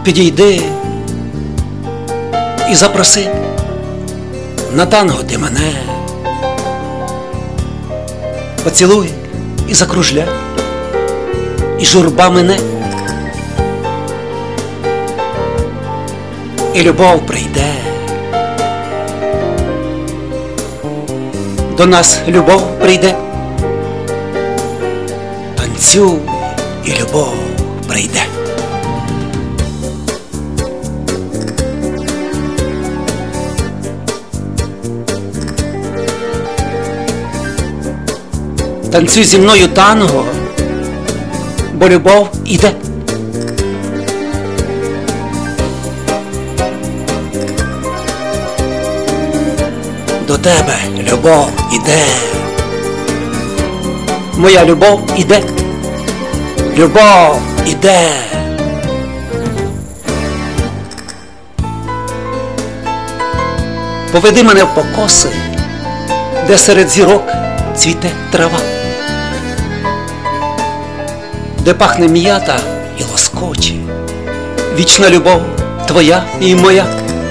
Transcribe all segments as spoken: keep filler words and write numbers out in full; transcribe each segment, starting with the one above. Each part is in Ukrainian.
підійди і запроси на танго ти мене. Поцілуй і закружляй, і журба мене, і любов прийде. До нас любов прийде, танцюй, і любов прийде. Танцюй зі мною танго, бо любов іде. До тебе любов іде. Моя любов іде. Любов іде. Поведи мене в покоси, де серед зірок цвіте трава, де пахне м'ята і лоскоче вічна любов твоя і моя.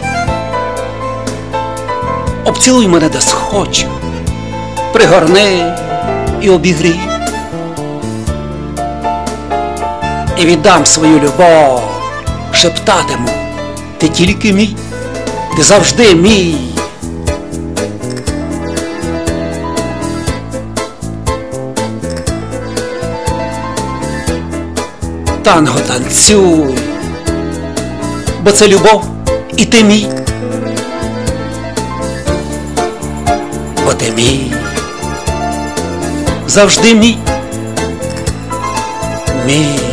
Обцілуй мене, де схочу, пригорни і обігрій, і віддам свою любов, шептатиму: ти тільки мій, ти завжди мій. Танго танцюй, бо це любов, і ти мій, бо ти мій, завжди мій, мій.